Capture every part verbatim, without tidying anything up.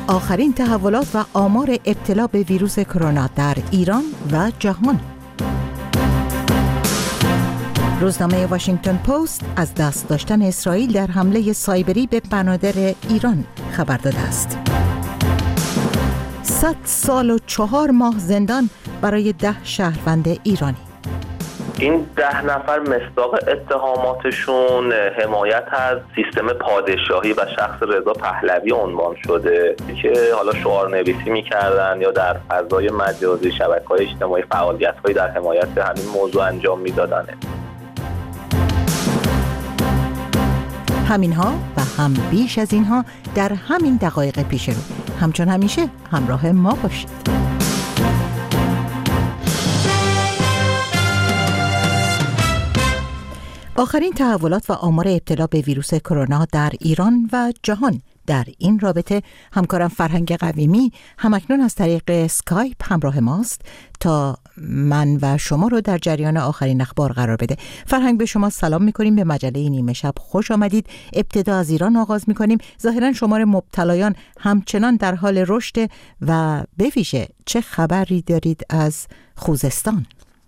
آخرین تحولات و آمار ابتلا به ویروس کرونا در ایران و جهان. روزنامه واشنگتن پست از دست داشتن اسرائیل در حمله سایبری به بنادر ایران خبر داده است. صد سال و چهار ماه زندان برای ده شهروند ایرانی. این ده نفر مصداق اتهاماتشون حمایت از سیستم پادشاهی و شخص رضا پهلوی عنوان شده که حالا شعار نویسی میکردن یا در فضای مجازی شبکه‌های اجتماعی فعالیت‌هایی در حمایت همین موضوع انجام میدادن. همینها و هم بیش از اینها در همین دقایق پیش رو. همچون همیشه همراه ما باشید. آخرین تحولات و آمار ابتلا به ویروس کرونا در ایران و جهان. در این رابطه همکارم فرهنگ قویمی همکنون از طریق اسکایپ همراه ماست تا من و شما رو در جریان آخرین اخبار قرار بده. فرهنگ، به شما سلام میکنیم، به مجله نیمه شب خوش آمدید. ابتدا از ایران آغاز میکنیم. ظاهرا شمار مبتلایان همچنان در حال رشد و به ویژه چه خبری دارید از خوزستان؟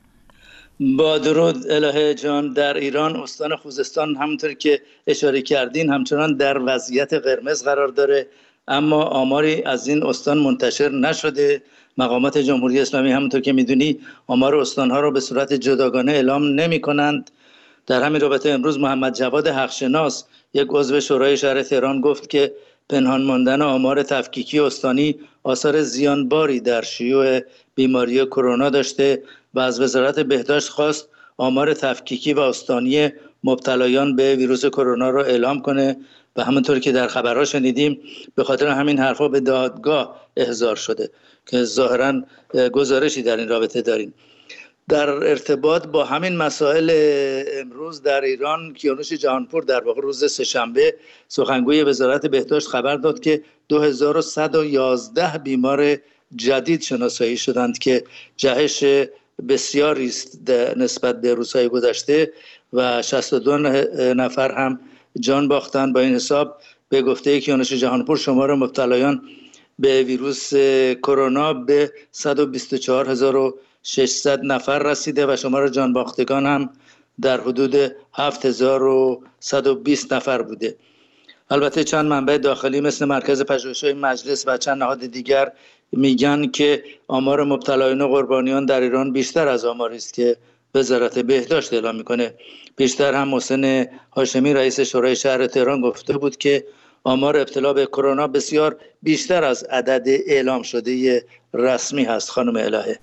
با درود الهه جان، در ایران استان خوزستان همونطور که اشاره کردین همچنان در وضعیت قرمز قرار داره، اما آماری از این استان منتشر نشده. مقامات جمهوری اسلامی همونطور که میدونی آمار استانها رو به صورت جداگانه اعلام نمی کنند. در همین رابطه امروز محمد جواد حقشناس، یک عضو شورای شهر تهران، گفت که پنهان ماندن آمار تفکیکی استانی آثار زیانباری در شیوع بیماری کرونا داشته و از وزارت بهداشت خواست آمار تفکیکی و استانی مبتلایان به ویروس کرونا را اعلام کنه و همونطور که در خبرها شنیدیم به خاطر همین حرفا به دادگاه احضار شده که ظاهرا گزارشی در این رابطه داریم. در ارتباط با همین مسائل امروز در ایران کیانوش جهانپور در واقع روز سه‌شنبه سخنگوی وزارت بهداشت خبر داد که دو هزار و صد و یازده بیمار جدید شناسایی شدند که جهش بسیاری است نسبت به روزهای گذشته و شصت و دو نفر هم جان باختند. با این حساب به گفته کیانوش جهانپور شمار مبتلایان به ویروس کرونا به صد و بیست و چهار هزار و ششصد نفر رسیده و شمار جان باختگان هم در حدود هفت هزار و صد و بیست نفر بوده. البته چند منبع داخلی مثل مرکز پژوهش‌های مجلس و چند نهاد دیگر میگن که آمار مبتلایان و قربانیان در ایران بیشتر از آماری است که وزارت بهداشت اعلام میکنه. بیشتر هم محسن هاشمی رئیس شورای شهر تهران گفته بود که آمار ابتلا به کرونا بسیار بیشتر از عدد اعلام شده رسمی هست. خانم الهه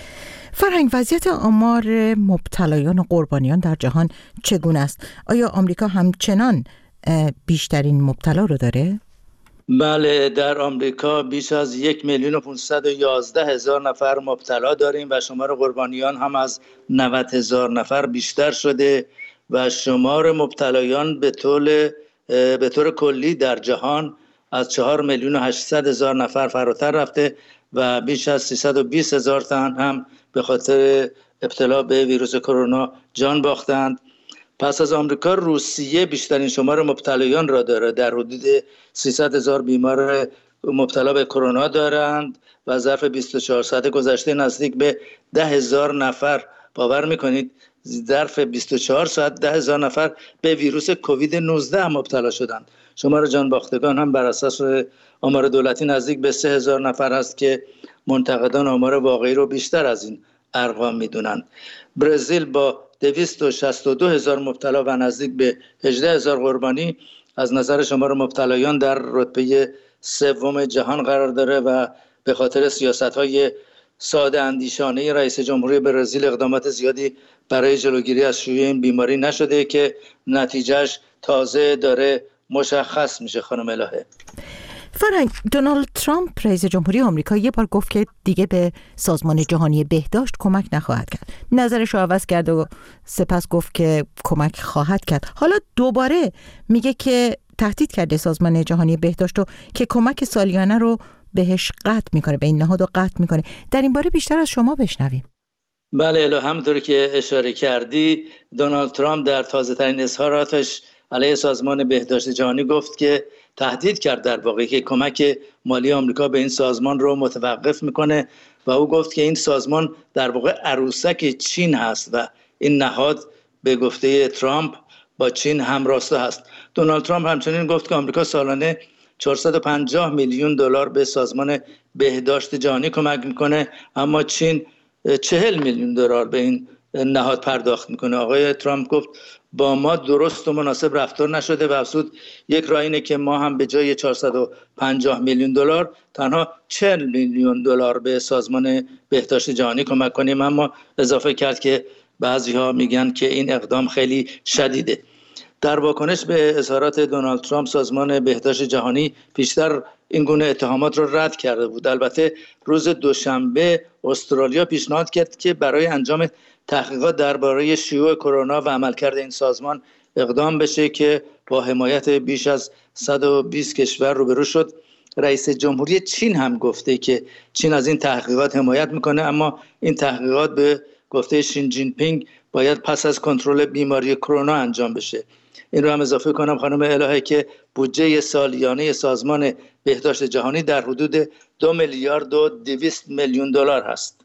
فرهنگ، وضعیت آمار مبتلایان و قربانیان در جهان چگونه است؟ آیا آمریکا همچنان بیشترین مبتلا رو داره؟ بله، در آمریکا بیش از یک میلیون و پانصد و یازده هزار نفر مبتلا داریم و شمار قربانیان هم از نود هزار نفر بیشتر شده و شمار مبتلایان به طول به طور کلی در جهان از چهار میلیون و هشتصد هزار نفر فراتر رفته و بیش از سیصد و بیست هزار تن هم به خاطر ابتلا به ویروس کرونا جان باختند. پس از آمریکا روسیه بیشترین شمار مبتلایان را داره، در حدود سیصد هزار بیمار مبتلا به کرونا دارند و ظرف بیست و چهار ساعت گذشته نزدیک به ده هزار نفر، باور میکنید ظرف بیست و چهار ساعت ده هزار نفر به ویروس کووید نوزده مبتلا شدند. شمار جان باختگان هم بر اساس آمار دولتی نزدیک به سه هزار نفر است که منتقدان آمار واقعی رو بیشتر از این ارقام میدونند. برزیل با دویست و شصت و دو هزار مبتلا و نزدیک به هجده هزار قربانی از نظر شمار مبتلایان در رتبه سوم جهان قرار داره و به خاطر سیاست‌های ساده اندیشانه رئیس جمهوری برزیل اقدامات زیادی برای جلوگیری از شیوع این بیماری نشده که نتیجهش تازه داره مشخص میشه. خانم الهه فرهنگ، دونالد ترامپ رئیس جمهوری آمریکا یه بار گفت که دیگه به سازمان جهانی بهداشت کمک نخواهد کرد. نظرش رو عوض کرد و سپس گفت که کمک خواهد کرد. حالا دوباره میگه که تهدید کرده سازمان جهانی بهداشت رو که کمک سالیانه رو بهش قطع میکنه، به این نهاد رو قطع میکنه. در این باره بیشتر از شما بشنویم. بله، همونطور که اشاره کردی دونالد ترامپ در تازه ترین اظهاراتش علیه سازمان بهداشت جهانی گفت که تهدید کرد در واقع که کمک مالی آمریکا به این سازمان رو متوقف میکنه و او گفت که این سازمان در واقع عروسک چین هست و این نهاد به گفته ترامپ با چین همراستا هست. دونالد ترامپ همچنین گفت که آمریکا سالانه چهارصد و پنجاه میلیون دلار به سازمان بهداشت جهانی کمک میکنه، اما چین چهل میلیون دلار به این نهاد پرداخت میکنه. آقای ترامپ گفت با ما درست و مناسب رفتار نشده و افزود یک راه اینه که ما هم به جای چهارصد و پنجاه میلیون دلار تنها چهل میلیون دلار به سازمان بهداشت جهانی کمک کنیم. اما اضافه کرد که بعضی‌ها میگن که این اقدام خیلی شدیده. در واکنش به اظهارات دونالد ترامپ سازمان بهداشت جهانی پیشتر این گونه اتهامات را رد کرده بود. البته روز دوشنبه استرالیا پیشنهاد کرد که برای انجام تحقیقات درباره شیوع کرونا و عملکرد این سازمان اقدام بشه که با حمایت بیش از صد و بیست کشور روبرو شد. رئیس جمهوری چین هم گفته که چین از این تحقیقات حمایت میکنه، اما این تحقیقات به گفته شین جین پینگ باید پس از کنترل بیماری کرونا انجام بشه. این رو هم اضافه کنم خانم الهه که بودجه سالیانه سازمان بهداشت جهانی در حدود دو میلیارد و دویست میلیون دلار هست.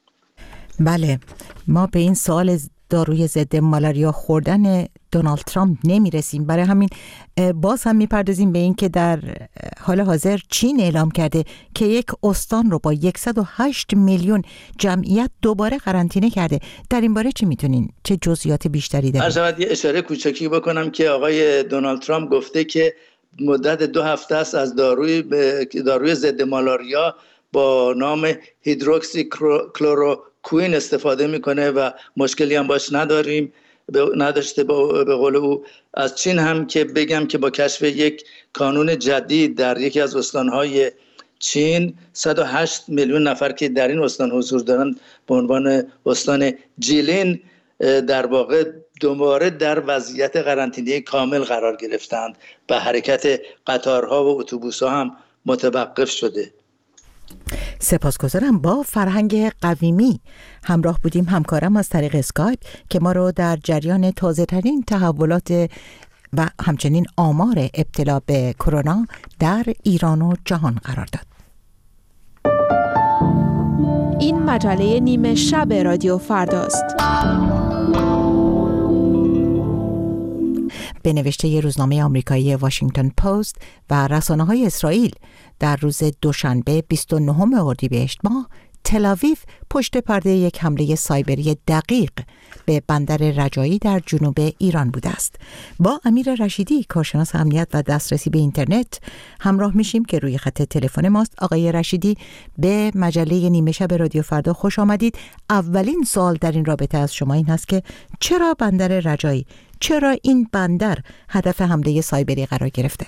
بله، ما به این سوال داروی ضد مالاریا خوردن دونالد ترامپ نمیرسیم. برای همین باز هم میپردازیم به این که در حال حاضر چین اعلام کرده که یک استان رو با صد و هشت میلیون جمعیت دوباره قرنطینه کرده. در این باره چی میتونین؟ چه جزئیات بیشتری دارید؟ ارجمت یه اشاره کوچکی بکنم که آقای دونالد ترامپ گفته که مدت دو هفته است از داروی داروی ضد مالاریا با نام هیدروکسی کلوروکوین استفاده میکنه و مشکلی هم باش نداریم نداشته. به قول او از چین هم که بگم که با کشف یک کانون جدید در یکی از استانهای چین صد و هشت میلیون نفر که در این استان حضور دارند به عنوان استان جیلین در واقع دوباره در وضعیت قرنطینه کامل قرار گرفتند و حرکت قطارها و اتوبوس‌ها هم متوقف شده. سپاسگزارم. با فرهنگ قویمی همراه بودیم، همکارم از طریق اسکایپ که ما رو در جریان تازه ترین تحولات و همچنین آمار ابتلا به کرونا در ایران و جهان قرار داد. این مجله نیمه شب رادیو فرداست. به نوشته روزنامه آمریکایی واشنگتن پست و رسانه‌های اسرائیل در روز دوشنبه بیست و نهم اردیبهشت ماه تل آویو پشت پرده یک حمله سایبری دقیق به بندر رجایی در جنوب ایران بوده است. با امیر رشیدی، کارشناس امنیت و دسترسی به اینترنت همراه میشیم که روی خط تلفن ماست. آقای رشیدی، به مجله نیمه شب رادیو فردا خوش آمدید. اولین سوال در این رابطه از شما این هست که چرا بندر رجایی، چرا این بندر هدف حمله سایبری قرار گرفته؟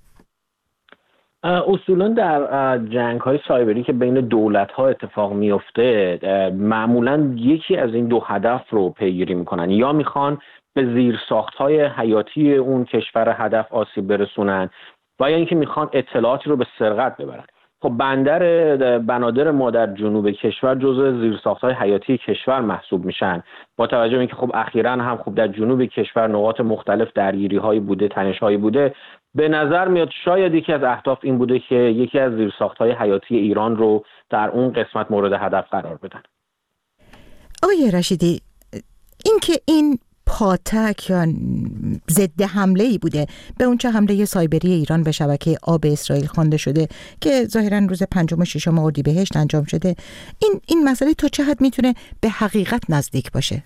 اصولا در جنگ‌های سایبری که بین دولت‌ها اتفاق میفته معمولاً یکی از این دو هدف رو پیگیری میکنن، یا میخوان به زیرساخت‌های حیاتی اون کشور هدف آسیب برسونن و یا اینکه میخوان اطلاعاتی رو به سرقت ببرن. خب بندر بنادر ما در جنوب کشور جزو زیرساخت‌های حیاتی کشور محسوب میشن، با توجه به اینکه خب اخیراً هم خب در جنوب کشور نقاط مختلف درگیری‌هایی بوده، تنش‌هایی بوده. به نظر میاد شاید یکی از اهداف این بوده که یکی از زیرساخت‌های حیاتی ایران رو در اون قسمت مورد هدف قرار بدن. آقای رشیدی، این که این پاتک یا ضد حمله‌ای بوده به اون چه حمله سایبری ایران به شبکه آب اسرائیل خوانده شده که ظاهراً روز پنجم و ششم اردیبهشت انجام شده، این این مسئله تا چه حد میتونه به حقیقت نزدیک باشه؟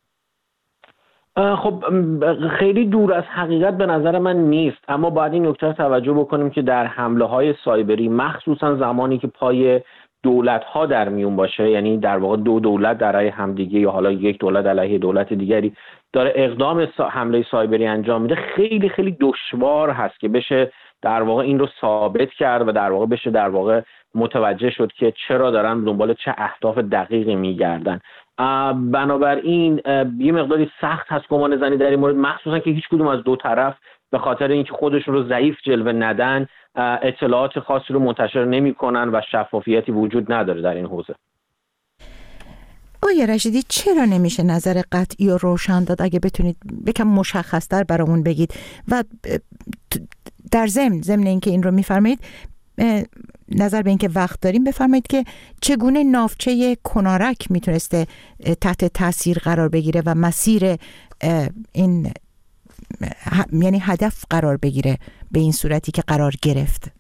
خب خیلی دور از حقیقت به نظر من نیست، اما باید این نکته توجه بکنیم که در حمله های سایبری مخصوصا زمانی که پای دولت ها در میون باشه، یعنی در واقع دو دولت در علیه همدیگه یا حالا یک دولت علیه دولت دیگری داره اقدام حمله سایبری انجام میده، خیلی خیلی دشوار هست که بشه در واقع این رو ثابت کرد و در واقع بشه در واقع متوجه شد که چرا دارن دنبال چه اهداف دقیقی میگردن. بنابراین یه مقداری سخت هست گمان زنی در این مورد، مخصوصا که هیچ کدوم از دو طرف به خاطر اینکه خودشون رو ضعیف جلوه ندن اطلاعات خاصی رو منتشر نمی‌کنن و شفافیتی وجود نداره در این حوزه. آقای رشیدی چرا نمیشه نظر قطعی و روشن داد؟ اگه بتونید یکم مشخص‌تر برامون بگید و در ضمن ضمن اینکه این رو میفرمایید نظر به اینکه وقت داریم بفرمایید که چگونه ناوچه کنارک میتونسته تحت تاثیر قرار بگیره و مسیر این یعنی هدف قرار بگیره به این صورتی که قرار گرفت.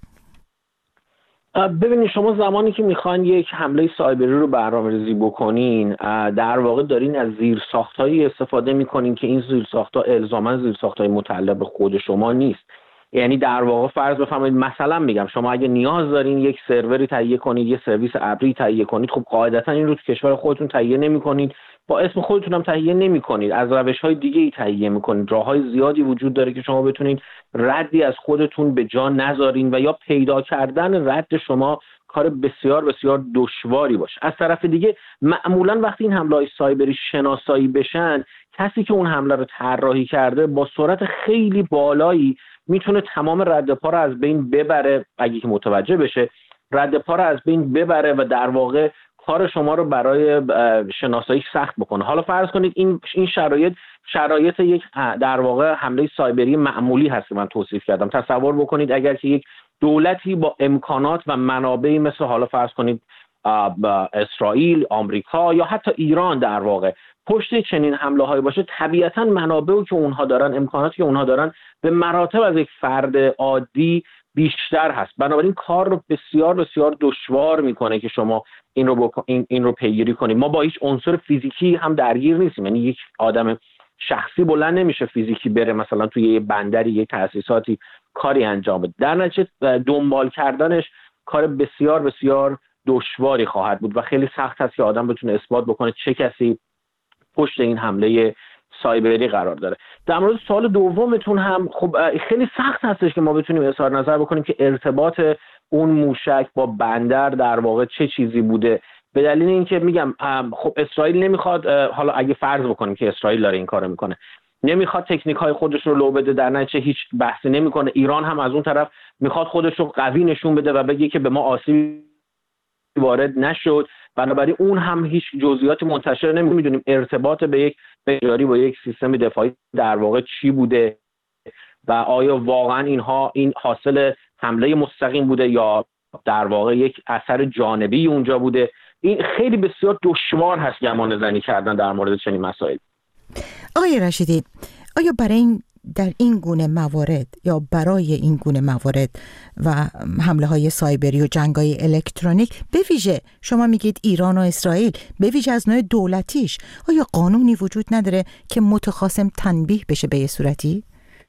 ببینید شما زمانی که میخواین یک حمله سایبری رو برنامه‌ریزی بکنین در واقع دارین از زیرساخت‌هایی استفاده میکنین که این زیرساخت‌ها الزاماً زیرساخت‌های متعلق به خود شما نیست. یعنی در واقع فرض بفرمایید مثلا میگم شما اگه نیاز دارین یک سروری تهیه کنید، یه سرویس ابری تهیه کنید، خب قاعدتا این رو تو کشور خودتون تهیه نمی‌کنید، با اسم خودتون هم تهیه نمی‌کنید، از روش‌های دیگه‌ای تهیه می‌کنید. راه‌های زیادی وجود داره که شما بتونید ردی از خودتون به جا نذارین و یا پیدا کردن رد شما کار بسیار بسیار دشواری باشه. از طرف دیگه معمولاً وقتی این حمله‌های سایبری شناسایی بشن، کسی که اون حمله رو طراحی کرده با سرعت خیلی بالایی میتونه تمام رد پا رو از بین ببره، اگه که متوجه بشه رد پا رو از بین ببره و در واقع کار شما رو برای شناسایی سخت بکنه. حالا فرض کنید این این شرایط شرایط یک در واقع حمله سایبری معمولی هست که من توصیف کردم. تصور بکنید اگر که یک دولتی با امکانات و منابعی مثل حالا فرض کنید اسرائیل، آمریکا یا حتی ایران در واقع پشت چنین حمله هایی باشه، طبیعتا منابعی که اونها دارن، امکاناتی که اونها دارن به مراتب از یک فرد عادی بیشتر هست. بنابراین کار رو بسیار بسیار دشوار میکنه که شما این رو بکن، این, این رو پیگیری کنید. ما با هیچ عنصر فیزیکی هم درگیر نیستیم، یعنی یک آدم شخصی بلند نمیشه فیزیکی بره مثلا توی یه بندری یه تأسیساتی کاری انجام بده. در نتیجه دنبال کردنش کار بسیار بسیار دشواری خواهد بود و خیلی سخت هست که آدم بتونه اثبات بکنه چه کسی پشت این حمله سایبری قرار داره. در مورد سوال دومتون هم خب خیلی سخت هستش که ما بتونیم اظهار نظر بکنیم که ارتباط اون موشک با بندر در واقع چه چیزی بوده، به دلیل اینکه میگم خب اسرائیل نمیخواد، حالا اگه فرض بکنیم که اسرائیل داره این کارو میکنه، نمیخواد تکنیک های خودش رو لو بده، در نتیجه هیچ بحثی نمیکنه. ایران هم از اون طرف میخواد خودش رو قوی نشون بده و بگه که به ما آسیب وارد نشد، بنابراین اون هم هیچ جزئیات منتشر نمیدونیم ارتباط به یک بجاری با یک سیستم دفاعی در واقع چی بوده و آیا واقعا اینها این حاصل حمله مستقیم بوده یا در واقع یک اثر جانبی اونجا بوده. این خیلی بسیار دشوار هست گمان زنی کردن در مورد چنین مسائل. آقای رشیدی، آیا برای این در این گونه موارد یا برای این گونه موارد و حمله های سایبری و جنگ های الکترونیک به ویژه شما میگید ایران و اسرائیل به ویژه از نوع دولتیش، آیا قانونی وجود نداره که متخاصم تنبیه بشه به یه صورتی؟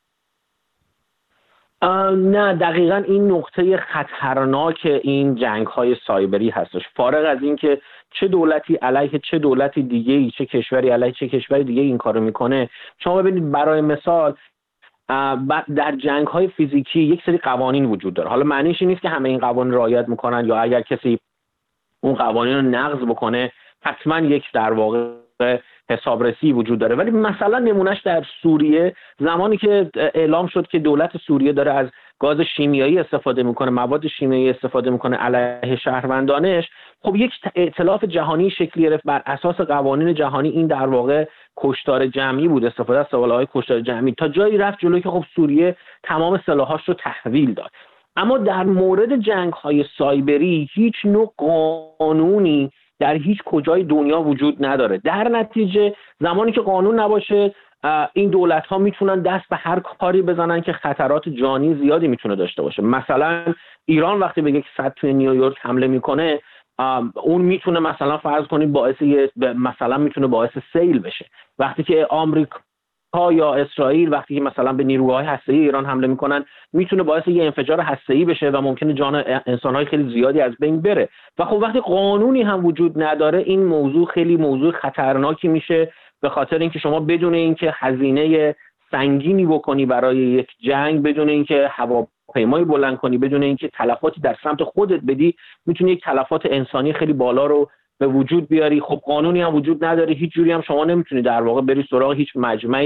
نه، دقیقاً این نقطه خطرناک این جنگ های سایبری هستش. فارغ از این که چه دولتی علیه چه دولتی دیگه‌ای، چه کشوری علیه چه کشوری دیگه این کارو میکنه، شما ببینید برای مثال در جنگ های فیزیکی یک سری قوانین وجود داره. حالا معنیش این نیست که همه این قوانین رعایت میکنن یا اگر کسی اون قوانین رو نقض بکنه حتما یک در واقع حسابرسی وجود داره. ولی مثلا نمونهش در سوریه، زمانی که اعلام شد که دولت سوریه داره از گاز شیمیایی استفاده میکنه، مواد شیمیایی استفاده میکنه علیه شهروندانش، خب یک ائتلاف جهانی شکل گرفت بر اساس قوانین جهانی. این در واقع کشتار جمعی بود، استفاده از سلاح‌های کشتار جمعی تا جایی رفت جلوی که خب سوریه تمام سلاحاش رو تحویل داد. اما در مورد جنگ‌های سایبری هیچ نوع قانونی در هیچ کجای دنیا وجود نداره. در نتیجه زمانی که قانون نباشه این دولت ها میتونن دست به هر کاری بزنن که خطرات جانی زیادی میتونه داشته باشه. مثلا ایران وقتی به یک سد توی نیویورک حمله میکنه، اون میتونه مثلا فرض کنید باعث مثلا میتونه باعث سیل بشه. وقتی که آمریکا یا اسرائیل وقتی که مثلا به نیروهای هسته‌ای ایران حمله میکنن، میتونه باعث یه انفجار هسته‌ای بشه و ممکنه جان انسان‌های خیلی زیادی از بین بره. و خب وقتی قانونی هم وجود نداره این موضوع خیلی موضوع خطرناکی میشه، به خاطر اینکه شما بدون اینکه هزینه سنگینی بکنی برای یک جنگ، بدون اینکه هواپیمایی بلند کنی، بدون اینکه تلفاتی در سمت خودت بدی، میتونی یک تلفات انسانی خیلی بالا رو به وجود بیاری. خب قانونی هم وجود نداره، هیچ جوری هم شما نمیتونی در واقع بری سراغ هیچ مجمعی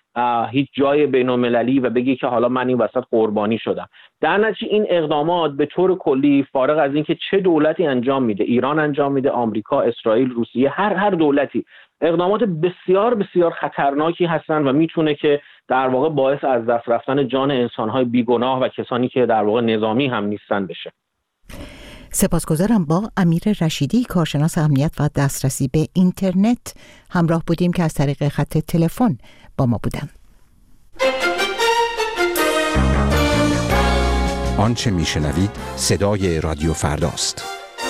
هیچ جای بین‌المللی و بگی که حالا من این وسط قربانی شدم. در نتیجه این اقدامات به طور کلی فارغ از اینکه چه دولتی انجام میده، ایران انجام میده، آمریکا، اسرائیل، روسیه، هر هر دولتی، اقدامات بسیار بسیار خطرناکی هستند و میتونه که در واقع باعث از دست رفتن جان انسان‌های بیگناه و کسانی که در واقع نظامی هم نیستن بشه. سپاسگزارم. با امیر رشیدی، کارشناس امنیت و دسترسی به اینترنت همراه بودیم که از طریق خط تلفن با ما بودن. آنچه میشنوید صدای رادیو فرداست.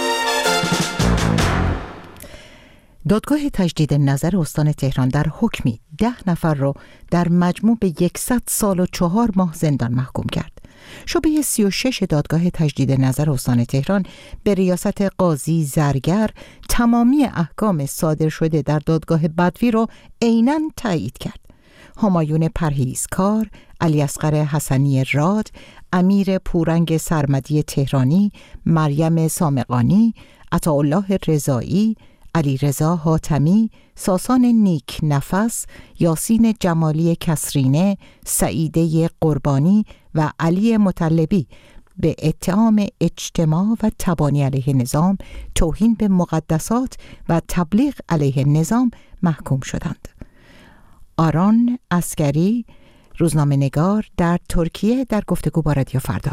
دادگاه تجدید نظر استان تهران در حکمی ده نفر را در مجموع به یکصد سال و چهار ماه زندان محکوم کرد. شعبه سی و شش دادگاه تجدید نظر استان تهران به ریاست قاضی زرگر تمامی احکام صادر شده در دادگاه بدوی را عیناً تایید کرد. همایون پرهیزکار، علی اصغر حسنی راد، امیر پورنگ سرمدی تهرانی، مریم سامقانی، عطاالله رضایی، علی رضا حاتمی، ساسان نیک نفس، یاسین جمالی کسرینه، سعیده قربانی و علی مطلبی به اتهام اجتماع و تبانی علیه نظام، توهین به مقدسات و تبلیغ علیه نظام محکوم شدند. آران عسکری، روزنامه‌نگار در ترکیه، در گفتگو با رادیو فردا: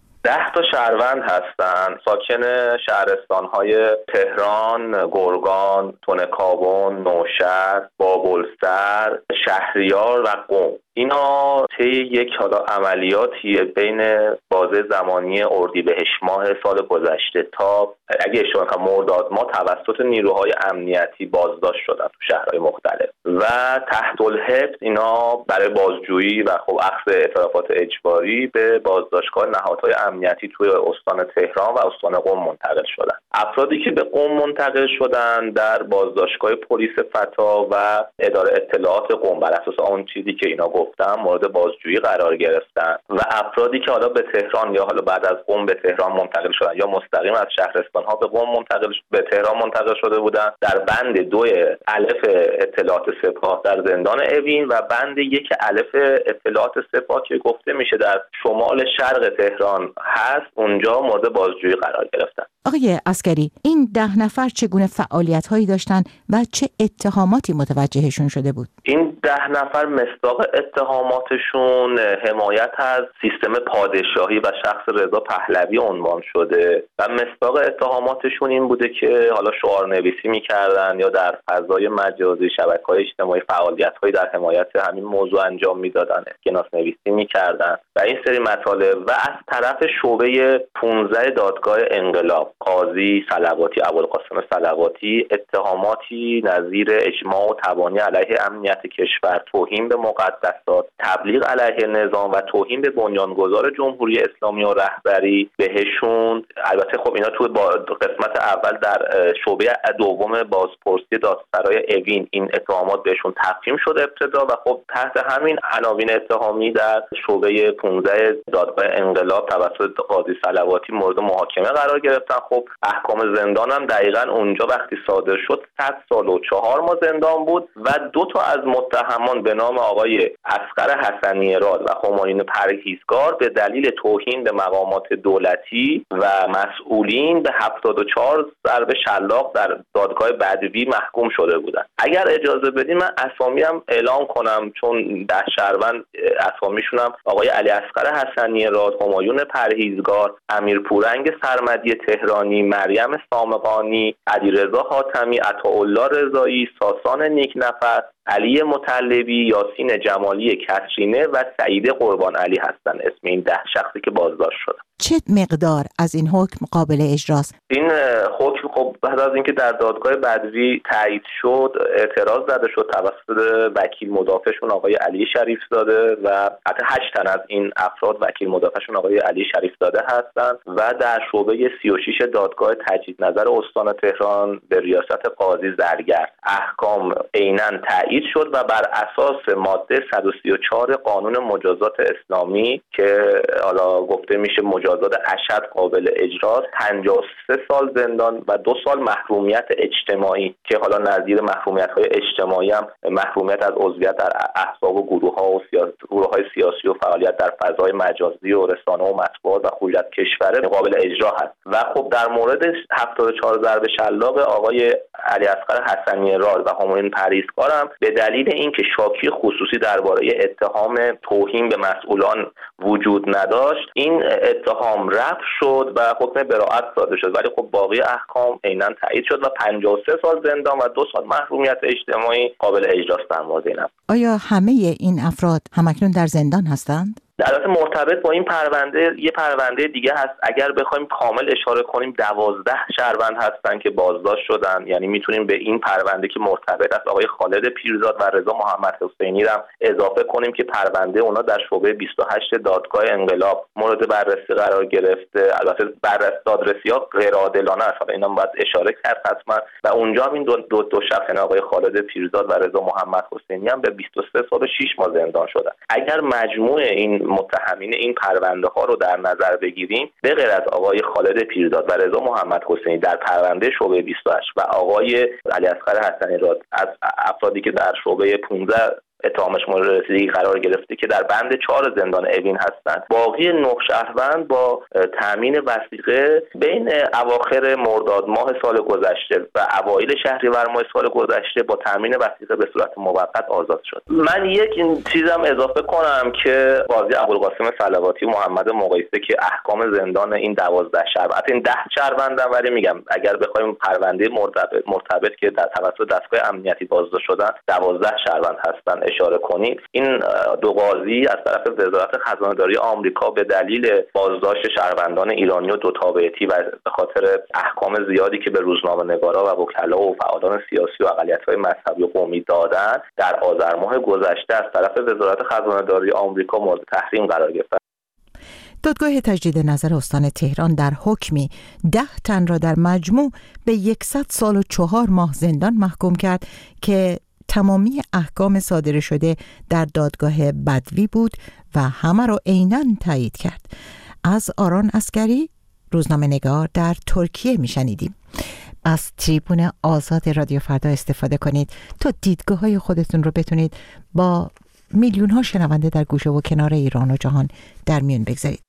ده تا شهروند هستن، ساکن شهرستان‌های تهران، گرگان، تونکابون، نوشهر، بابلسر، شهریار و قم. اینا طی یک حالا عملیاتی بین بازه زمانی اردیبهشت ماه سال گذشته تا اگه اشتباه نکنم مرداد ماه توسط نیروهای امنیتی بازداشت شدن تو شهرهای مختلف و تحت الحبس اینا برای بازجویی و خب اخذ اعترافات اجباری به بازداشتگاه نهادهای امنیتی توی استان تهران و استان قم منتقل شدن. افرادی که به قم منتقل شدن در بازداشتگاه پلیس فتا و اداره اطلاعات قم بر اساس اون چیزی که اینا گفتم مورد بازجویی قرار گرفتن و افرادی که حالا به تهران یا حالا بعد از قم به تهران منتقل شدن یا مستقیم از شهرستان ها به قم منتقل به تهران منتقل شده بودن در بند دو الف اطلاعات سپاه در زندان اوین و بند یک الف اطلاعات سپاه که گفته میشه در شمال شرق تهران هست اونجا مورد بازجویی قرار گرفتن. آقای عسکری، این ده نفر چگونه فعالیت هایی داشتن و چه اتهاماتی متوجهشون شده بود؟ این ده نفر مصداق اتهاماتشون حمایت از سیستم پادشاهی و شخص رضا پهلوی عنوان شده و مصداق اتهاماتشون این بوده که حالا شعار نویسی میکردن یا در فضای مجازی شبکه‌های اجتماعی فعالیت‌هایی در حمایت همین موضوع انجام میدادن، اسکناس نویسی میکردن و این سری مطالب و از طرف شعبه پانزده دادگاه انقلاب قاضی صلواتی ابوالقاسم صلواتی اتهاماتی نظیر اجماع و تبانی علیه امنیت کشور، توهین به مقدسات، تبلیغ علیه نظام و توهین به بنیانگذار جمهوری اسلامی و رهبری بهشون. البته خب اینا تو قسمت اول در شعبه دوم بازپرسی دادسرای اوین این اتهامات بهشون تقدیم شد ابتدا و خب تحت همین عناوین اتهامی در شعبه پانزده دادگاه انقلاب توسط قاضی صلواتی مورد محاکمه قرار گرفتن. خب احکام زندان هم دقیقاً اونجا وقتی صادر شد صد سال و چهار ماه زندان بود و دو تا از متهمان به نام آقای اصغر حسنی راد و همایون پرهیزکار به دلیل توهین به مقامات دولتی و مسئولین به هفتاد و چهار ضرب شلاق در دادگاه بدوی محکوم شده بودند. اگر اجازه بدید من اسامی هم اعلام کنم چون ده شهروند اسامیشون هم آقای علی اصغر حسنی راد، همایون پرهیزکار، امیر پورنگ سرمدی تهرانی، مریم سامقانی، علی رضا حاتمی، عطاالله رضایی، ساسان نیک نفس، علی مطلبی، یاسین جمالی کسرینه و سعیده قربان علی هستند. اسم این ده شخصی که بازداشت شدن. چه مقدار از این حکم قابل اجراست؟ این حکم خب بعد از اینکه در دادگاه بدوی تایید شد اعتراض زده شد توسط وکیل مدافعشون آقای علی شریف زاده و حتی هشت تن از این افراد وکیل مدافعشون آقای علی شریف زاده هستند و در شعبه سی و شش دادگاه تجدید نظر استان تهران به ریاست قاضی زرگر احکام عیناً تایید شد و بر اساس ماده صد و سی و چهار قانون مجازات اسلامی که حالا گفته میشه مجازات اشد قابل اجراست پنجاه و سه سال زندان و دو سال محرومیت اجتماعی که حالا نظیر محرومیت‌های اجتماعی هم محرومیت از عضویت در احزاب و گروه‌ها و سیاسی گروه‌های سیاسی و فعالیت در فضای مجازی و رسانه و مطبوعات و خروجیت کشور قابل اجرا هست. و خب در مورد هفتاد و چهار ضرب شلاق آقای علیاصغر حسنی راد و همایون پریزکار هم به دلیل اینکه شاکی خصوصی درباره اتهام توهین به مسئولان وجود نداشت، این اتهام رفع شد و حکم براءت صادر شد، ولی خب باقی احکام عیناً تایید شد و پنجاه و سه سال زندان و دو سال محرومیت اجتماعی قابل اجراست در مورد این. آیا همه این افراد همکنون در زندان هستند؟ در مرتبط با این پرونده یه پرونده دیگه هست. اگر بخوایم کامل اشاره کنیم دوازده شهروند هستن که بازداشت شدن، یعنی میتونیم به این پرونده که مرتبط است آقای خالد پیرزاد و رضا محمد حسینی را اضافه کنیم که پرونده اونا در شعبه بیست و هشت دادگاه انقلاب مورد بررسی قرار گرفته. البته بررسی دادرسی‌ها غیر عادلانه است، اینا باید اشاره کرد حتما. و اونجا هم این دو دو, دو شخص آقای خالد پیرزاد و رضا محمد حسینی هم به بیست و سه سال و شش ماه زندان شدن. اگر مجموع این متهمین این پرونده ها رو در نظر بگیریم، به غیر از آقای خالد پیرزاد و رضا محمد حسینی در پرونده شعبه بیست و هشت و آقای علیاصغر حسنی راد از افرادی که در شعبه پانزده اتهامش مورد رسیدگی قرار گرفته که در بند چهار زندان اوین هستند، باقی نه شهروند با تامین وثیقه بین اواخر مرداد ماه سال گذشته و اوایل شهریور ماه سال گذشته با تامین وثیقه به صورت موقت آزاد شد. من یک این چیزم اضافه کنم که قاضی ابوالقاسم صلواتی و محمد مقایسه که احکام زندان این دوازده شهروند، این ده شهروندن، ولی میگم اگر بخوایم پرونده مرتبط مرتبط که در توسط دستگاه امنیتی بازداشت شدن دوازده شهروند هستند اشاره کنیم. این دو قاضی از طرف وزارت خزانه‌داری آمریکا به دلیل بازداشت شهروندان ایرانی و دو تابعیتی و به خاطر احکام زیادی که به روزنامه‌نگارا و وکلا و فعالان سیاسی و اقلیت‌های مذهبی و قومی دادن، در آذر ماه گذشته از طرف وزارت خزانه‌داری آمریکا مورد تحریم قرار گرفت. دادگاه تجدید نظر استان تهران در حکمی ده تن را در مجموع به صد سال و چهار ماه زندان محکوم کرد که تمامی احکام صادر شده در دادگاه بدوی بود و همه را عیناً تایید کرد. از آران عسکری، روزنامه نگار، در ترکیه میشنیدیم. از تریبون آزاد رادیو فردا استفاده کنید تا دیدگاه های خودتون رو بتونید با میلیون ها شنونده در گوشه و کنار ایران و جهان در میون بگذارید.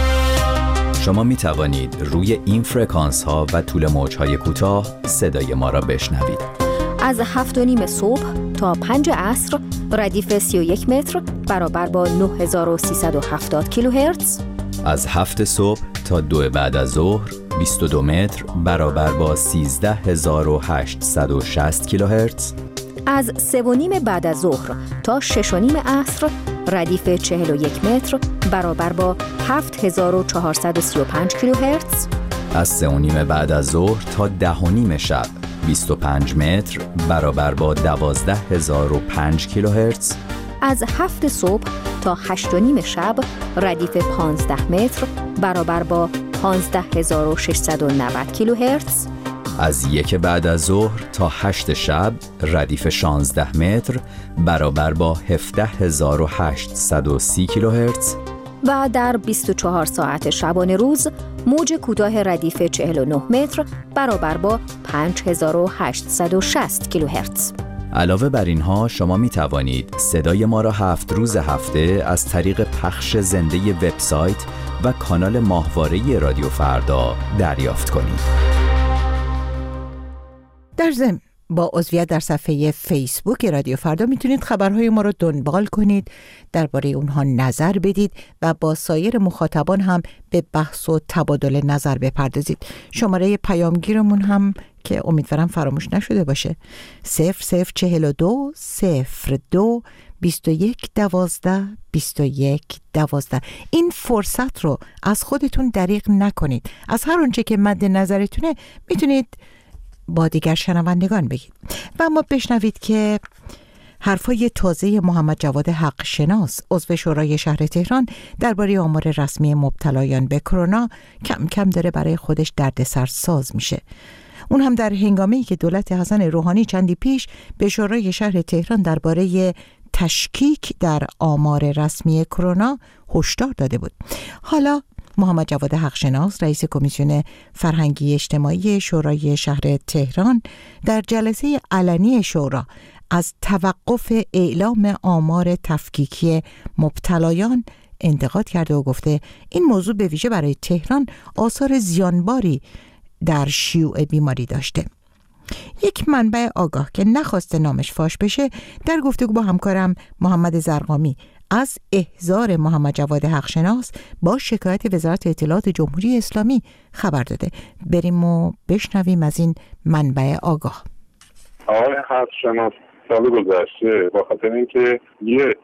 شما می توانید روی این فرکانس ها و طول موج های کوتاه صدای ما را بشنوید. از هفت و نیم صبح تا پنج عصر ردیف سی و یک متر برابر با نه هزار و سیصد و هفتاد کیلوهرتز. از هفت صبح تا دو بعد از ظهر بیست و دو متر برابر با سیزده هزار و هشتصد و شصت کیلوهرتز. از سه و نیم بعد از ظهر تا شش و نیم عصر ردیف چهل و یک متر برابر با هفت هزار و چهارصد و سی و پنج کیلوهرتز. از سه و نیم بعد از ظهر تا ده و نیم شب بیست و پنج متر برابر با دوازده هزار و پنج کیلوهرتز. از هفت صبح تا هشت و نیم شب ردیف پانزده متر برابر با پانزده هزار و ششصد و نود کیلوهرتز. از یک بعد از ظهر تا هشت شب ردیف شانزده متر برابر با هفده هزار و هشتصد و سی کیلوهرتز. و در بیست و چهار ساعت شبانه روز موج کوتاه ردیف چهل و نه متر برابر با پنج هزار و هشتصد و شصت کیلوهرتز. علاوه بر اینها شما می توانید صدای ما را هفت روز هفته از طریق پخش زنده وبسایت و کانال ماهواره رادیو فردا دریافت کنید. در ضمن با عضویت در صفحه فیسبوک رادیو فردا میتونید خبرهای ما رو دنبال کنید، درباره اونها نظر بدید و با سایر مخاطبان هم به بحث و تبادل نظر بپردازید. شماره پیامگیرمون هم که امیدوارم فراموش نشده باشه، صفر صفر چهل و دو صفر دو بیست و یک دوازده بیست و یک دوازده. این فرصت رو از خودتون دریغ نکنید. از هر اونچه که مد نظرتونه میتونید با دیگر شنوندگان بگید. و اما بشنوید که حرفای تازه محمد جواد حق شناس، عضو شورای شهر تهران، درباره آمار رسمی مبتلایان به کرونا کم کم داره برای خودش دردسر ساز میشه. اون هم در هنگامی که دولت حسن روحانی چندی پیش به شورای شهر تهران درباره تشکیک در آمار رسمی کرونا هشدار داده بود. حالا محمد جواد حقشناس رئیس کمیسیون فرهنگی اجتماعی شورای شهر تهران در جلسه علنی شورا از توقف اعلام آمار تفکیکی مبتلایان انتقاد کرده و گفته این موضوع به ویژه برای تهران آثار زیانباری در شیوع بیماری داشته. یک منبع آگاه که نخواسته نامش فاش بشه در گفتگو با همکارم محمد زرقامی از احضار محمد جواد حقشناس با شکایت وزارت اطلاعات جمهوری اسلامی خبر داده. بریم و بشنویم از این منبع آگاه. آقای حقشناس سال گذشته با خاطر اینکه یه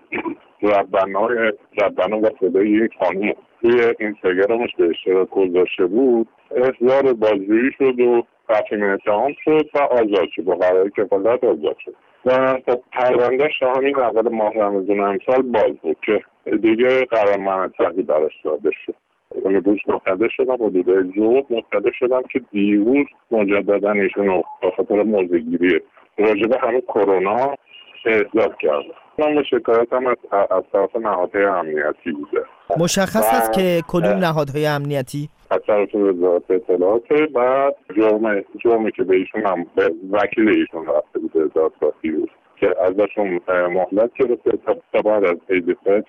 ربنای ربنا و صدای یک خانم توی اینستاگرامش به اشتراک گذاشته بود، احضار بازجویی شد و تفهیم اتهام شد و آزاد شد، با قرار کفالت آزاد شد و پروندهش تا همین اول ماه رمضان امسال باز بود که دیگه قرار منطقی براش داده شد. امروز مطلع شدم حدود ظهر مطلع شدم که دیروز مجددا ایشون رو به خاطر موضع‌گیری راجع به همین کرونا احضار کرد. من به شکایتم از از طرف نهادهای امنیتی بوده. مشخص است که کدوم نهادهای امنیتی؟ از طرف وزارت اطلاعات. بعد جرم جرمی که به ایشون هم به وکیل ایشون رفته بوده دادگاه دیروز که ازشون مهلت گرفته تا بعد از عید فطر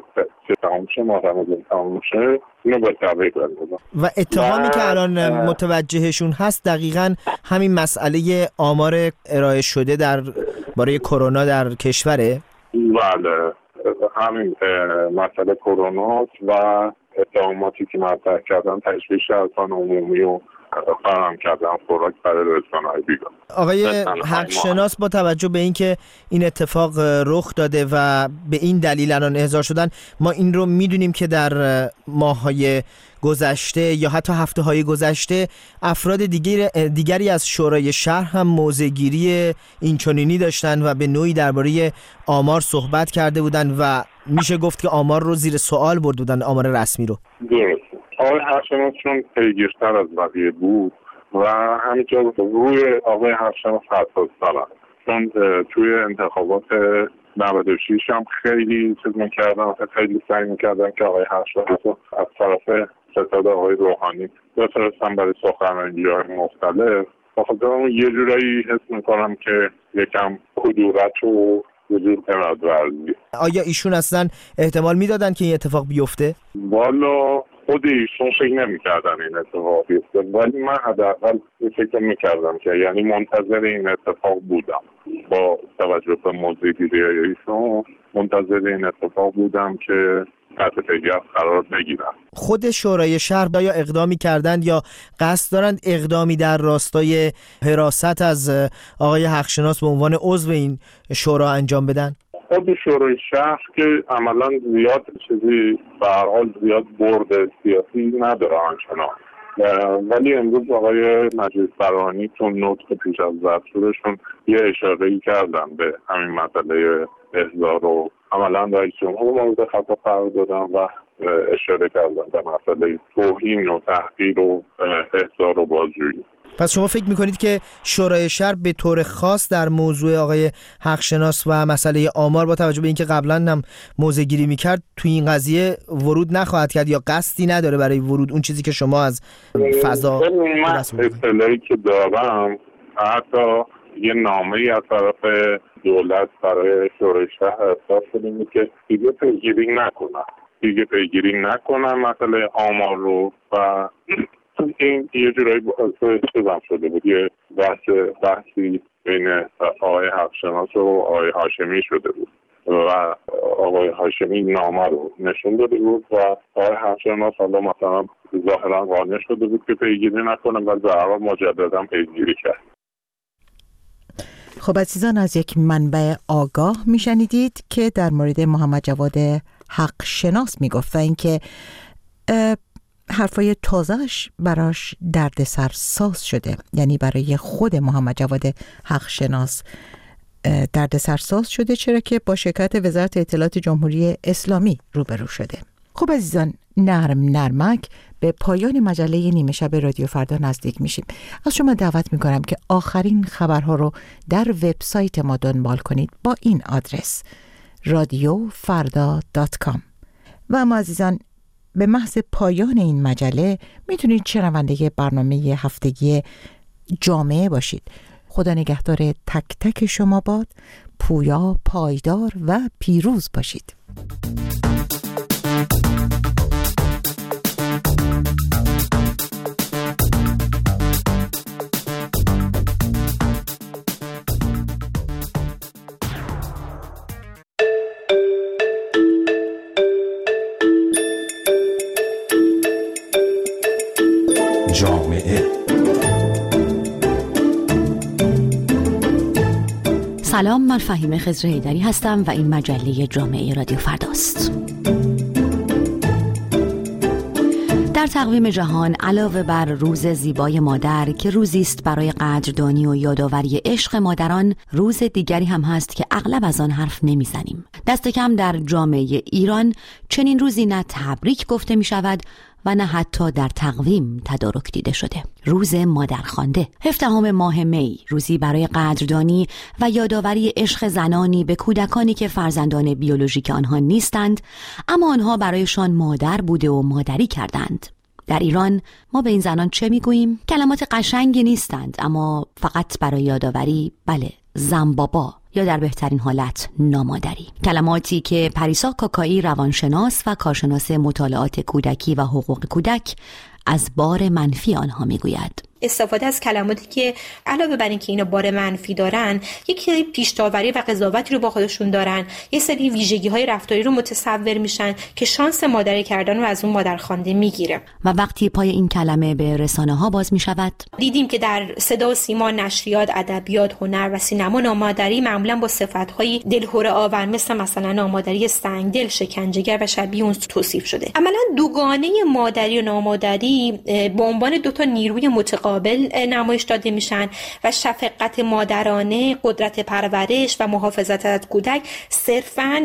که تمام شه ماه رمضان تمام شه اینو به تعویق بندازن. و اتهامی که الان متوجهشون هست دقیقاً همین مسئله آمار ارائه شده در برای کرونا در کشوره؟ بله، همین مسئله کرونا و اتهاماتی که مطرح کردن تشویش شهرستان عمومی و فراهم کردن خوراک برای رسانه‌های بیگانه. آقای حقشناس با توجه به اینکه این اتفاق رخ داده و به این دلیل الان احضار شدن، ما این رو میدونیم که در ماه‌های گذشته یا حتی هفته‌های گذشته افراد دیگر دیگری از شورای شهر هم موضع‌گیری اینچنینی داشتن و به نوعی درباره آمار صحبت کرده بودن و میشه گفت که آمار رو زیر سوال برده بودن، آمار رسمی رو. درست. آقای حقشناس چون پیگیرتر از بقیه بود و همینجا روی آقای حقشناس حساس‌تر است، چون توی انتخابات نود و شش هم خیلی چیز می‌کردن، خیلی سعی می‌کردن که آقای حقشناس از طرف ستاد آقای روحانی بفرستن برای سخنرانی‌های مختلف. بخاطر اون یه جورایی حس می‌کنم که یکم کدورت و وجود نمیاد ورزی. آیا ایشون اصلا احتمال میدادن که این اتفاق بیفته؟ والا خود ایشون فکر نمی‌کردن این اتفاق بیفته، ولی من حداقل فکر می‌کردم که یعنی منتظر این اتفاق بودم. با توجه به موضع‌گیری ایشون منتظر این اتفاق بودم که تحت پیگرد قرار بگیرن. خود شورای شهر یا اقدامی کردند یا قصد دارند اقدامی در راستای حراست از آقای حقشناس به عنوان عضو این شورا انجام بدن؟ خود شورای شهر که عملا زیاد چیزی به هر حال زیاد برد سیاسی نداره آنچنان، ولی امروز آقای مجید فرانی چون نطق پیش از ضبطشون یه اشاره‌ای کردن به همین مسئله احضار و عملا رئیس جمهور مورد خطاب قرار دادن و اشاره کردن به مسئله توهین و تحقیر و احضار و بازجویی. پس شما فکر میکنید که شورای شهر به طور خاص در موضوع آقای حقشناس و مسئله آمار با توجه به اینکه قبلا هم موضع گیری میکرد توی این قضیه ورود نخواهد کرد یا قصدی نداره برای ورود؟ اون چیزی که شما از فضا من اطلاعی که دارم حتی یه نامه‌ای از طرف دولت برای شورای شهر ارسال شده که دیگه پیگیری نکنن دیگه پیگیری نکنن مسئله آمار رو و این یه جورایی بازم شده بود. یه بحث بحثی بین آقای حقشناس و آقای هاشمی شده بود و آقای هاشمی نامه رو نشون داده بود و آقای حقشناس حالا مثلا ظاهرا قانع شده بود که پیگیری نکنه و در حال مجددا پیگیری کرد. خب عزیزان، از یک منبع آگاه میشنیدید که در مورد محمد جواد حقشناس میگفت و اینکه حرفای تازهش براش دردسر ساز شده، یعنی برای خود محمد جواد حقشناس دردسر ساز شده، چرا که با شکایت وزارت اطلاعات جمهوری اسلامی روبرو شده. خب عزیزان، نرم نرمک به پایان مجله نیمه شب رادیو فردا نزدیک میشیم. از شما دعوت میکنم که آخرین خبرها رو در وبسایت ما دنبال کنید با این آدرس رادیو فردا دات کام. و اما عزیزان، به محض پایان این مجله میتونید شنونده برنامه هفتگی جامعه باشید. خدا نگهدار تک تک شما باد. پویا، پایدار و پیروز باشید. جامعه. سلام، من فهیمه خضر حیدری هستم و این مجله جامعه رادیو فرداست. در تقویم جهان علاوه بر روز زیبای مادر که روزی است برای قدردانی و یادآوری عشق مادران، روز دیگری هم هست که اغلب از آن حرف نمیزنیم. دست کم در جامعه ایران چنین روزی نه تبریک گفته می شود و نه حتی در تقویم تدارک دیده شده. روز مادرخوانده، هفدهم ماه می، روزی برای قدردانی و یادآوری عشق زنانی به کودکانی که فرزندان بیولوژیک آنها نیستند، اما آنها برایشان مادر بوده و مادری کردند. در ایران ما به این زنان چه میگوییم؟ کلمات قشنگی نیستند، اما فقط برای یادآوری، بله، زن بابا، یا در بهترین حالت نامادری. کلماتی که پریسا کاکایی روانشناس و کارشناس مطالعات کودکی و حقوق کودک از بار منفی آنها میگوید. استفاده از کلماتی که علاوه بر اینکه اینا بار منفی دارن، یک پیش‌داوری و قضاوتی رو با خودشون دارن، یه سری ویژگی‌های رفتاری رو متصور میشن که شانس مادری کردن رو از اون مادرخوانده میگیره. و وقتی پای این کلمه به رسانه‌ها باز میشود، دیدیم که در صدا و سیما، نشریات، ادبیات، هنر و سینما نامادری معمولا با صفت‌های دلهره آور مثل مثلا نامادری سنگدل، شکنجه‌گر و شبیه اون توصیف شده. عملاً دوگانه مادری و نامادری به عنوان دو تا نیروی متقابل نمایش داده میشن و شفقت مادرانه، قدرت پرورش و محافظت از کودک صرفاً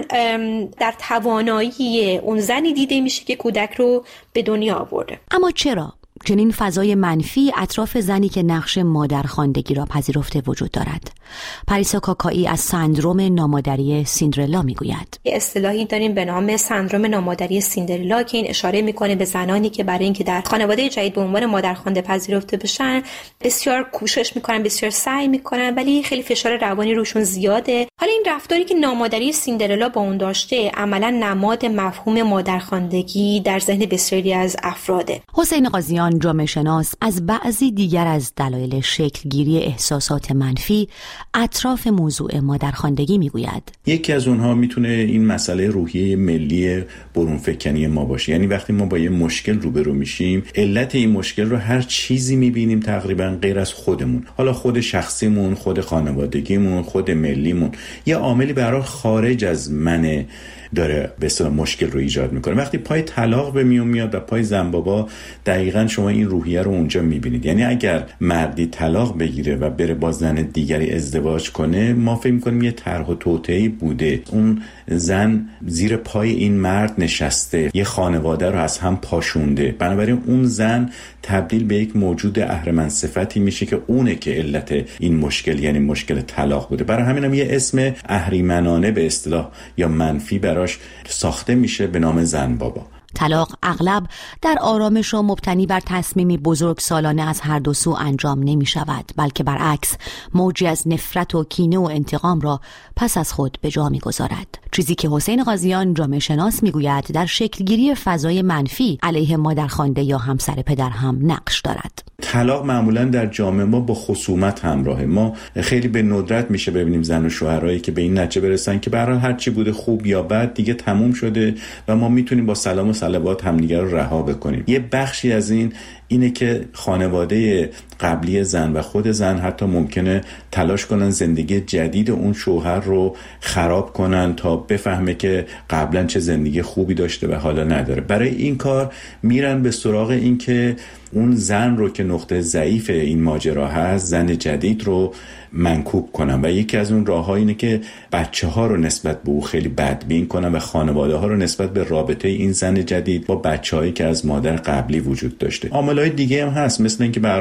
در توانایی اون زنی دیده میشه که کودک رو به دنیا آورده. اما چرا چنین فضای منفی اطراف زنی که نقش مادرخواندگی را پذیرفته وجود دارد؟ پریسا کاکایی از سندروم نامادری سیندرلا میگوید. یه اصطلاحی داریم به نام سندروم نامادری سیندرلا که این اشاره میکنه به زنانی که برای اینکه در خانواده جدید به عنوان مادرخوانده پذیرفته بشن بسیار کوشش میکنن، بسیار سعی میکنن، ولی خیلی فشار روانی روشون زیاده. حالا این رفتاری که نامادری سیندرلا با اون داشته عملا نماد مفهوم مادرخواندگی در ذهن بسیاری از افراده. حسین قاضیان، جامعه شناس، از بعضی دیگر از دلایل شکلگیری احساسات منفی اطراف موضوع مادرخواندگی میگوید. یکی از اونها میتونه این مسئله روحیه ملی برونفکنی ما باشه. یعنی وقتی ما با یه مشکل روبرو میشیم، علت این مشکل رو هر چیزی میبینیم تقریبا غیر از خودمون. حالا خود شخصیمون، خود خانوادگیمون، خود ملیمون، یه عاملی برای خارج از منه داره به اصطلاح مشکل رو ایجاد میکنه. وقتی پای طلاق به میون میاد و پای زن بابا، دقیقاً شما این روحیه رو اونجا میبینید. یعنی اگر مردی طلاق بگیره و بره با زن دیگری ازدواج کنه، ما فکر میکنیم یه طرح و توطئه‌ای بوده، اون زن زیر پای این مرد نشسته، یه خانواده رو از هم پاشونده، بنابراین اون زن تبدیل به یک موجود اهرمن صفتی میشه که اونه که علت این مشکل، یعنی مشکل طلاق بوده. برای همین هم یه اسم اهریمنانه به اصطلاح یا منفی براش ساخته میشه به نام زن بابا. طلاق اغلب در آرامش و مبتنی بر تصمیمی بزرگ سالانه از هر دو سو انجام نمی شود، بلکه برعکس موجی از نفرت و کینه و انتقام را پس از خود به جا می گذارد. چیزی که حسین قاضیان، جامعه شناس، می گوید در شکلگیری فضای منفی علیه مادرخوانده یا همسر پدر هم نقش دارد. طلاق معمولا در جامعه ما با خصومت همراهه. ما خیلی به ندرت میشه ببینیم زن و شوهرایی که به این نتیجه برسن که به هر حال هر چی بوده خوب یا بد دیگه تموم شده و ما میتونیم با سلام و صلوات همدیگه رو رها بکنیم. یه بخشی از این اینه که خانواده قبلی زن و خود زن حتی ممکنه تلاش کنن زندگی جدید اون شوهر رو خراب کنن تا بفهمه که قبلا چه زندگی خوبی داشته و حالا نداره. برای این کار میرن به سراغ این که اون زن رو که نقطه ضعیف این ماجرا هست، زن جدید رو منکوب کنن و یکی از اون راه‌ها اینه که بچه ها رو نسبت به او خیلی بدبین کنن و خانواده ها رو نسبت به رابطه این زن جدید با بچه‌هایی که از مادر قبلی وجود داشته. عامل‌های دیگه هم هست، مثل اینکه به هر حال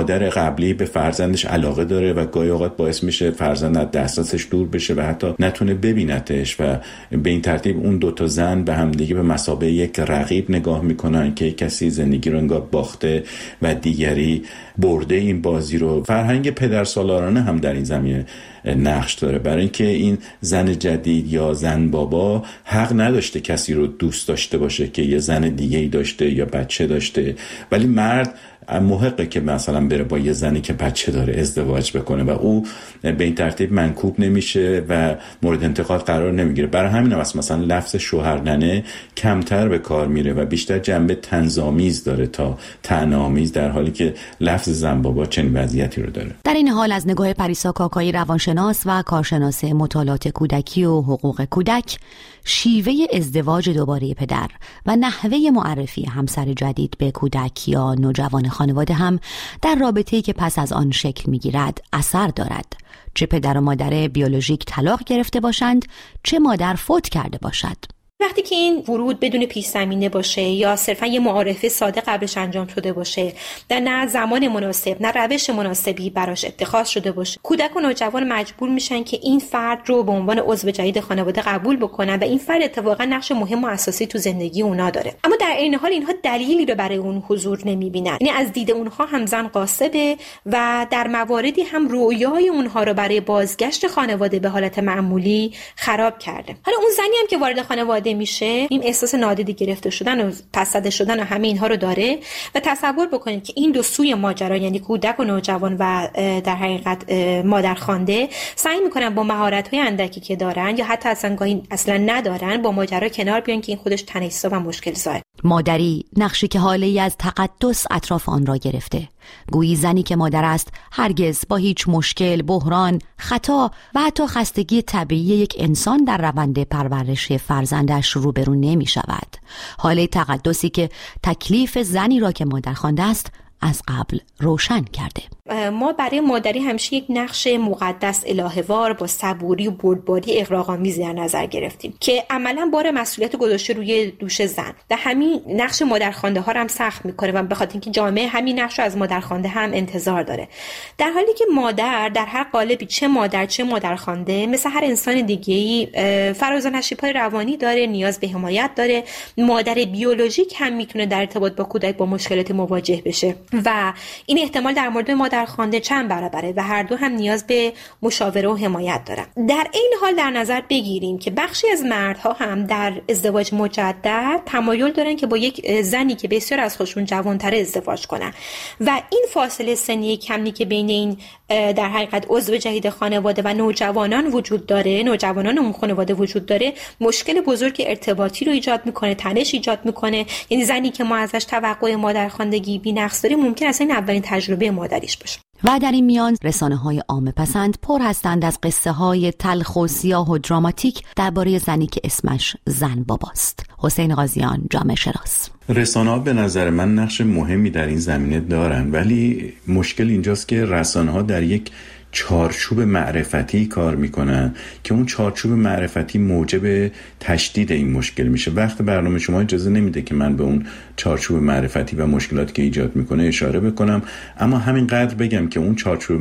مادر قبلی به فرزندش علاقه داره و گاهی اوقات باعث میشه فرزند از دسترسش دور بشه و حتی نتونه ببینتش و به این ترتیب اون دوتا زن به همدیگه به مثابه یک رقیب نگاه میکنن که کسی زندگی رو انگار باخته و دیگری برده این بازی رو. فرهنگ پدرسالارانه هم در این زمینه نقش داره، برای اینکه این زن جدید یا زن بابا حق نداشته کسی رو دوست داشته باشه که یه زن دیگه‌ای داشته یا بچه داشته، ولی مرد محقه که مثلا بره با یه زنی که بچه داره ازدواج بکنه و او به این ترتیب منکوب نمیشه و مورد انتقاد قرار نمیگیره. برای همین هم مثلا لفظ شوهرننه کمتر به کار میره و بیشتر جنبه طنزآمیز داره تا طعنه‌آمیز، در حالی که لفظ زن بابا چنین وضعیتی رو داره. در این حال از نگاه پریسا کاکایی روانشناس و کارشناس مطالعات کودکی و حقوق کودک، شیوه ازدواج دوباره پدر و نحوه معرفی همسر جدید به کودک یا نوجوان خانواده هم در رابطه‌ای که پس از آن شکل می‌گیرد اثر دارد، چه پدر و مادر بیولوژیک طلاق گرفته باشند، چه مادر فوت کرده باشد. وقتی که این ورود بدون پیش زمینه باشه یا صرفا یه معارفه ساده قبلش انجام شده باشه، در نه زمان مناسب نه روش مناسبی براش اتخاذ شده باشه، کودک و نوجوان مجبور میشن که این فرد رو به عنوان عضو جدید خانواده قبول بکنن و این فرد اتفاقا نقش مهم و اساسی تو زندگی اونا داره. اما در این حال اینها دلیلی رو برای اون حضور نمیبینن، یعنی از دید اونها هم زن قاصده و در مواردی هم رویای اونها رو برای بازگشت خانواده به حالت معمولی خراب کرده. حالا اون زنی هم که وارد خانواده میشه این احساس نادیده گرفته شدن و پس‌زده شدن و همه اینها رو داره و تصور بکنید که این دو سوی ماجرا، یعنی کودک و نوجوان و در حقیقت مادرخوانده، سعی میکنن با مهارت‌های اندکی که دارن یا حتی اصلا گاهی اصلا ندارن با ماجرا کنار بیان که این خودش تنش‌زا و مشکل زا. مادری نقشی که حاله‌ای از تقدس اطراف آن را گرفته، گویی زنی که مادر است هرگز با هیچ مشکل، بحران، خطا و حتی خستگی طبیعی یک انسان در روند پرورش فرزندش روبرو نمی شود. حاله تقدسی که تکلیف زنی را که مادر خوانده است از قبل روشن کرده. ما برای مادری همیشه یک نقش مقدس الهه‌وار با صبوری و بردباری اغراق‌آمیز در نظر گرفتیم که عملاً بار مسئولیت گذاشته روی دوش زن و همین نقش مادرخوانده ها رو هم سخت میکنه و به خاطر اینکه جامعه همین نقش رو از مادرخوانده هم انتظار داره، در حالی که مادر در هر قالبی، چه مادر چه مادرخوانده، مثل هر انسان دیگه‌ای فراز و نشیب‌های روانی داره، نیاز به حمایت داره. مادر بیولوژیک هم میتونه در ارتباط با کودک با مشکلات مواجه بشه و این احتمال در مورد مادرخوانده چند برابره و هر دو هم نیاز به مشاوره و حمایت دارن. در این حال در نظر بگیریم که بخشی از مردها هم در ازدواج مجدد تمایل دارن که با یک زنی که بسیار از خودشون جوان‌تر ازدواج کنن و این فاصله سنی کمی که بین این در حقیقت عضو جدید خانواده و نوجوانان وجود داره، نوجوانان اون خانواده وجود داره، مشکل بزرگ ارتباطی رو ایجاد میکنه، تنش ایجاد میکنه. یعنی زنی که ما ازش توقع مادرخواندگی بی‌نقص داریم ممکن است این اولین تجربه مادریش باشه. و در این میان رسانه‌های عامه پسند پر هستند از قصه های تلخ و سیاه و دراماتیک درباره زنی که اسمش زن باباست. حسین قاضیان، جامعه شناس. رسانه‌ها به نظر من نقش مهمی در این زمینه دارن، ولی مشکل اینجاست که رسانه‌ها در یک چارچوب معرفتی کار میکنن که اون چارچوب معرفتی موجب تشدید این مشکل میشه. وقت برنامه شما اجازه نمیده که من به اون چارچوب معرفتی و مشکلاتی که ایجاد میکنه اشاره بکنم، اما همینقدر بگم که اون چارچوب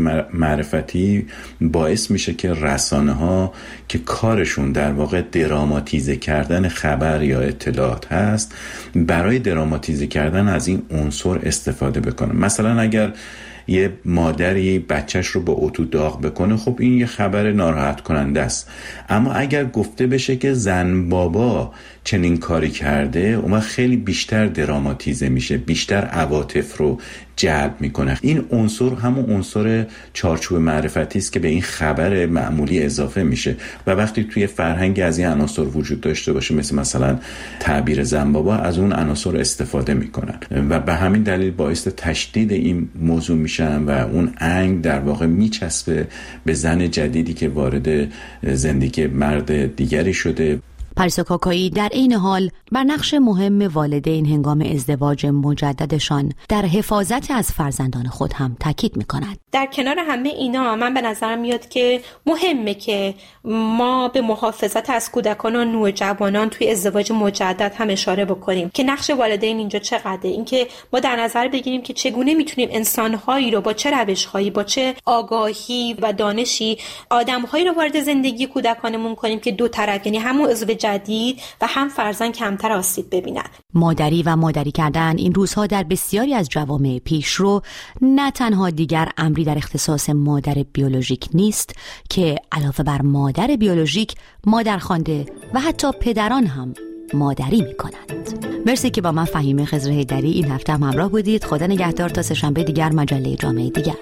معرفتی باعث میشه که رسانه ها که کارشون در واقع دراماتیزه کردن خبر یا اطلاعات هست، برای دراماتیزه کردن از این عنصر استفاده بکنن. مثلا اگر یه مادری بچهش رو با اتو داغ بکنه، خب این یه خبر ناراحت کننده است، اما اگر گفته بشه که زن بابا چنین کاری کرده، اون خیلی بیشتر دراماتیزه میشه، بیشتر عواطف رو جلب میکنه. این عنصر همون عنصر چارچوب معرفتی است که به این خبر معمولی اضافه میشه و وقتی توی فرهنگ از این عناصر وجود داشته باشه، مثل مثلا تعبیر زن بابا، از اون عناصر استفاده میکنن و به همین دلیل باعث تشدید این موضوع میشن و اون انگ در واقع میچسبه به زن جدیدی که وارد زندگی مرد دیگری شده. پاریسا کاکایی در این حال بر نقش مهم والدین هنگام ازدواج مجددشان در حفاظت از فرزندان خود هم تاکید می‌کند. در کنار همه اینا من به نظر میاد که مهمه که ما به محافظت از کودکان و نوجوانان توی ازدواج مجدد هم اشاره بکنیم که نقش والدین اینجا چقدره. اینکه ما در نظر بگیریم که چگونه میتونیم انسان‌هایی رو با چه روش‌هایی، با چه آگاهی و دانشی آدم‌هایی رو وارد زندگی کودکانمون کنیم که دو طرف، یعنی همون عضو جدید و هم فرزند کمتر آسیب ببینن. مادری و مادری کردن این روزها در بسیاری از جوامع پیشرو نه تنها دیگر امری در اختصاص مادر بیولوژیک نیست که علاوه بر مادر بیولوژیک، مادرخوانده و حتی پدران هم مادری می کنند. مرسی که با من فهیمه خضر حیدری این هفته هم همراه بودید. خدا نگهدار تا سه‌شنبه دیگر مجله جامعه دیگر.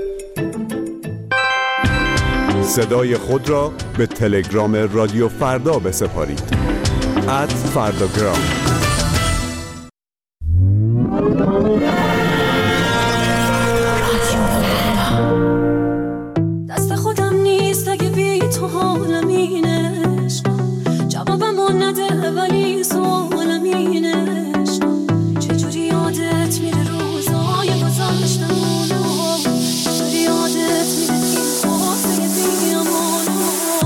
صدای خود را به تلگرام رادیو فردا بسپارید. ات فرداگرام. دست خودم نیست اگه بی تو حالم این عشق، جوابم نده ولی سوالم این عشق، چجوری یادت میره روزای گذشتمونو، چجوری یادت میره این خاطره بی امانو.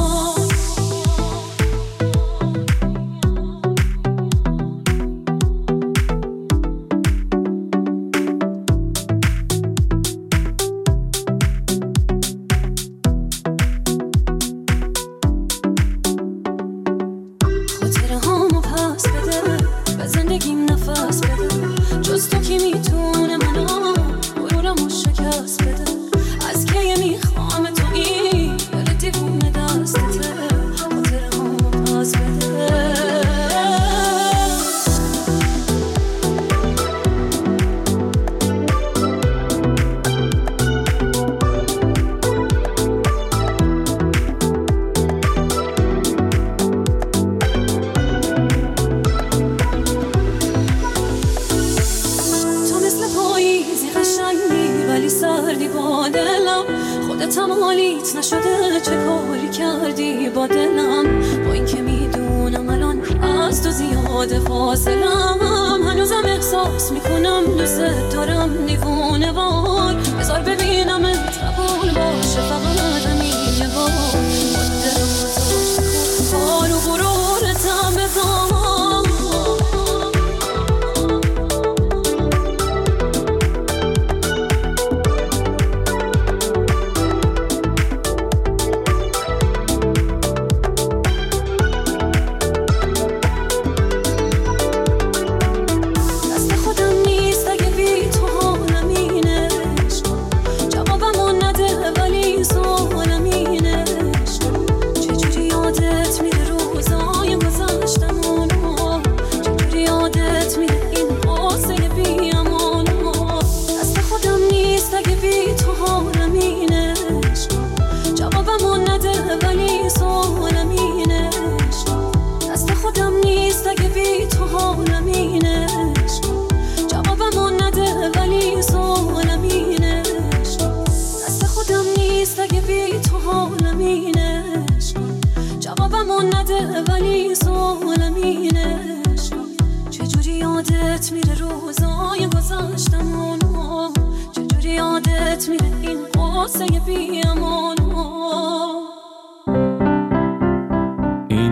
این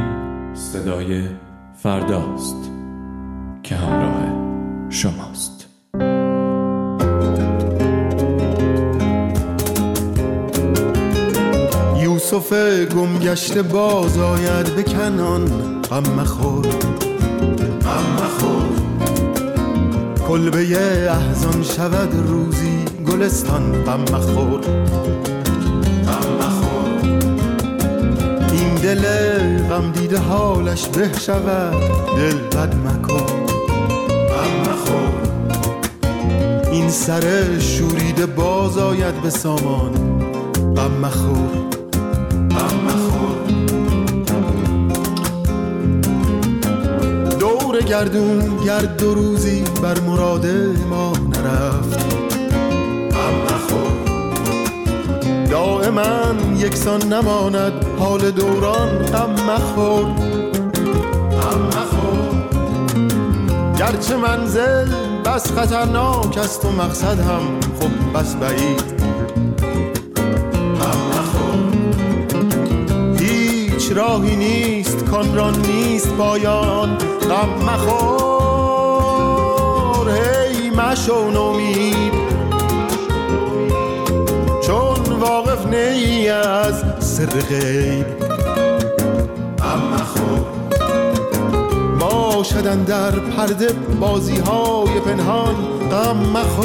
صدای فرداست که همراه شماست. یوسف گمگشته باز آید به کنعان، غم مخور غم مخور، کلبه احزان شود روزی گلستان، غم مخور غم مخور، این دل غم دیده حالش به شود، دل بد مکن غم مخور، این سر شوریده باز آید به سامان، غم مخور غم مخور، دور گردون گرد دو روزی بر مراد ما نرفت، غم مخور، دائما یکسان نماند حال دوران، غم مخور گرچه منزل بس خطرناک است و مقصد هم خب بس بعید. غم نخور، هیچ راهی نیست کان را نیست پایان. غم مخور، هی مشو نومید، چون واقف نی از سر غیب. غم مخور، باشدن در پرده بازی های پنهان. غم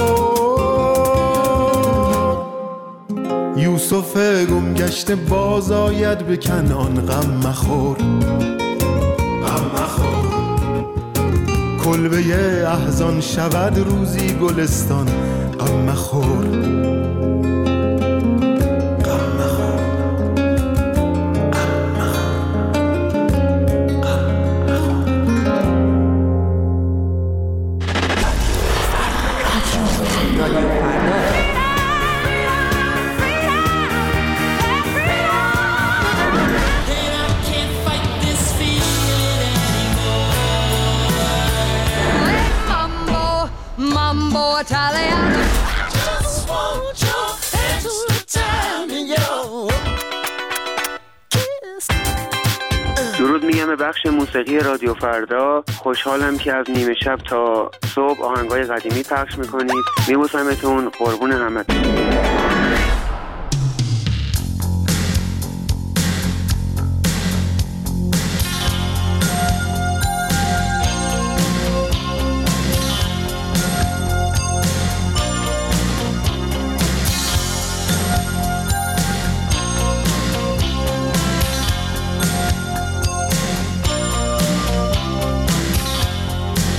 مخور، یوسف گم گشته باز آید به کنعان. غم مخور، غم مخور، کلبه احزان شود روزی گلستان. غم مخور، درود میگم به بخش موسیقی رادیو فردا. خوشحالم که از نیمه شب تا صبح آهنگای قدیمی پخش میکنید. میبوسمتون، قربون همتون.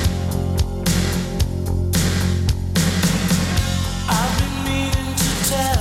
Tell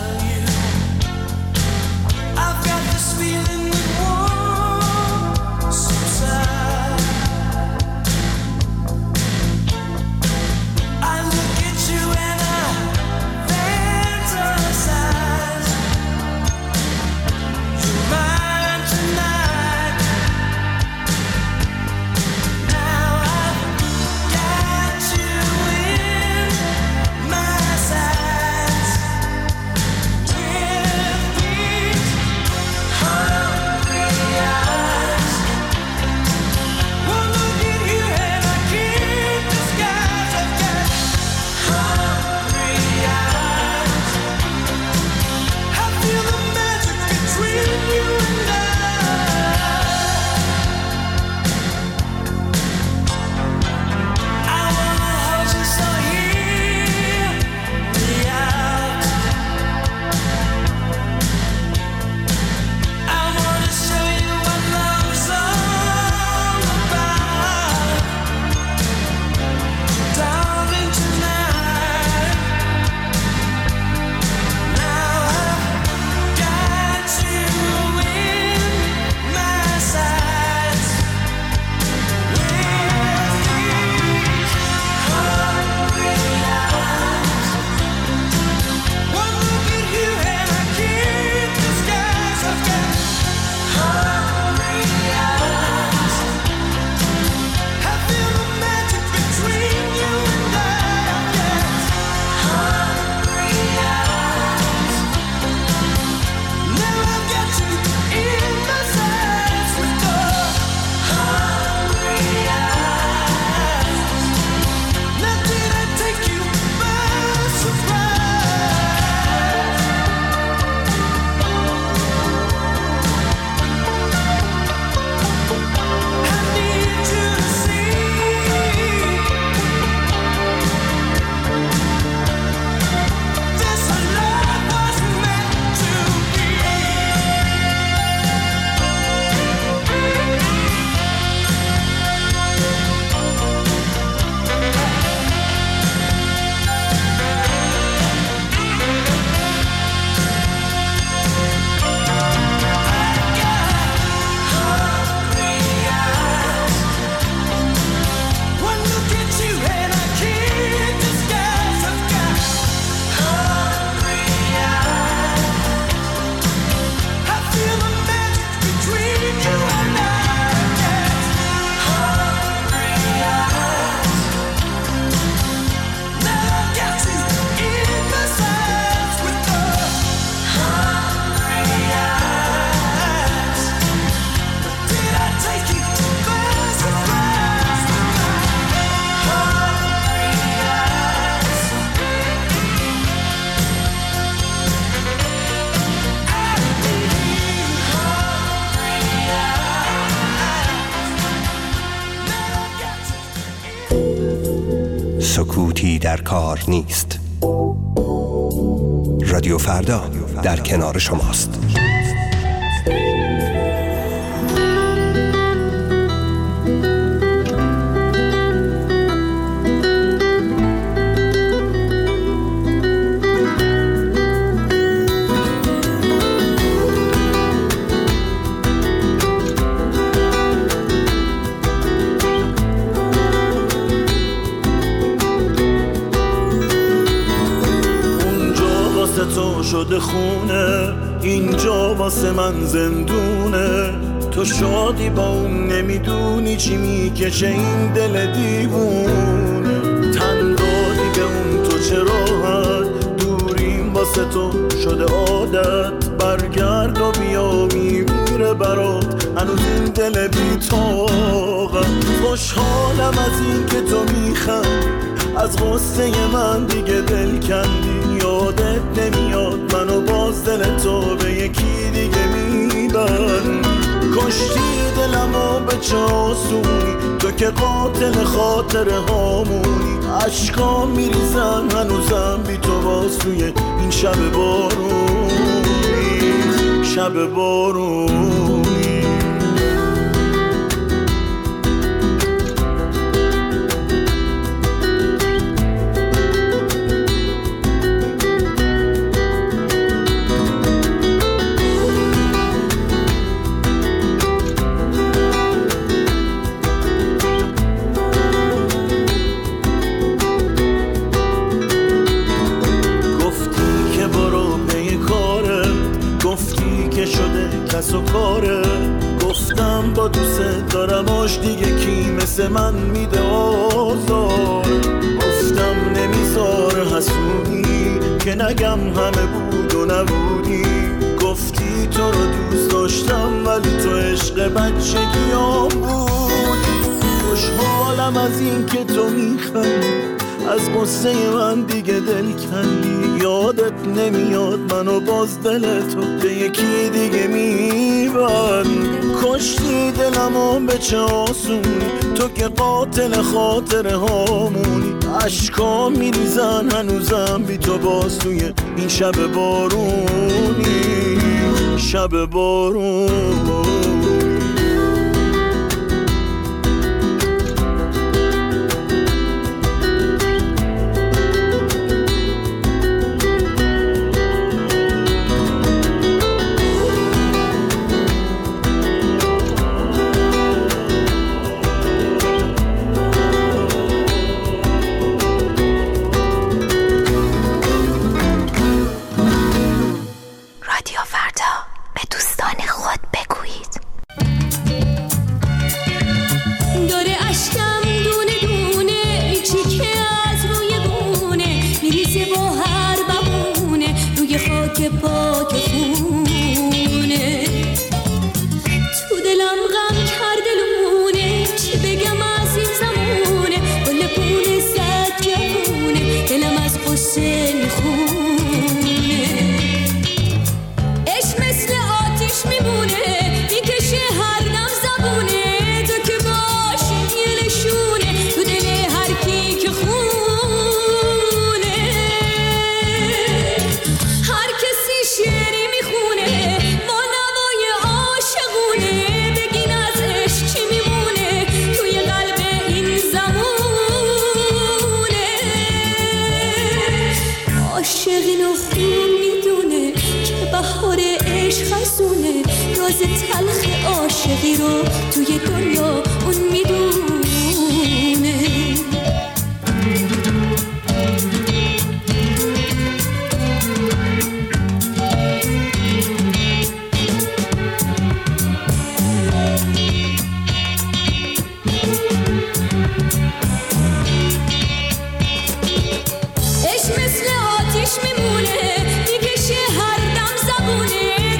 سکوتی در کار نیست. رادیو فردا در کنار شماست. شده خونه، اینجا واسه من زندونه. تو شادی با اون نمیدونی چی میکشه این دل دیوونه. تن دادی به اون تو چه راحت، دوریم واسه تو شده عادت. برگرد و بیا میمیره برات هنوز این دل بی طاقت. خوشحالم از این که تو میخندی، از غصه من دیگه دل کندی. یادت نمیاد منو باز دل تو به یکی دیگه میبند. کشتی دلمو به چه آسونی، تو که قاتل خاطر هامونی. عشقام میریزن هنوزم بی تو باز توی این شب بارونی، شب بارونی. کس و کاره، گفتم با دوست دارماش دیگه کی مثل من میده آزار. گفتم نمیذاره حسودی که نگم همه بود و نبودی. گفتی تو رو دوست داشتم ولی تو عشق بچگیام بودی. خوشحالم از این که تو میخندی، از قصه من دیگه دل کندی. یادت نمیاد منو باز دل تو به یکی دیگه میبند. کشتی دلمو به چه آسونی، تو که قاتل خاطر هامونی. عشقام میریزن هنوزم بی تو باز توی این شب بارونی، شب بارونی.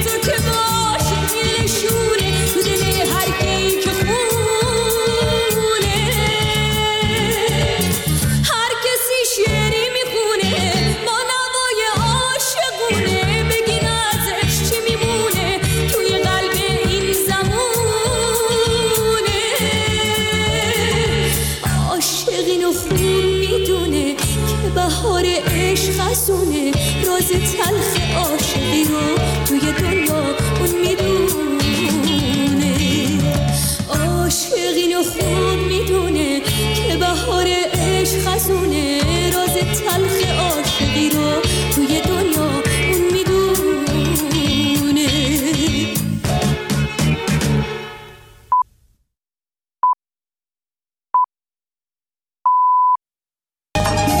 تو دل هر کی که خون میدونه که بهار عشق خزونه، راز تلخ عاشقی رو توی دنیا اون میدونه. عاشق اینو خوب میدونه که بهار عشق خزونه،